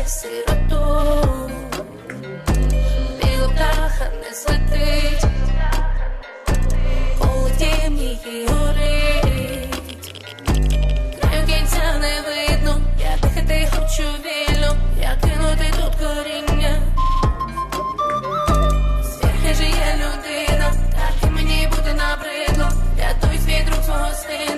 сироту. Біло птаха не злетить, коли темніє горить. Краю кінця не видно, я дихати хочу вільно, я кинути тут коріння. Звір же є людина, так і мені буде набридло, рятуй свій друг свого сина.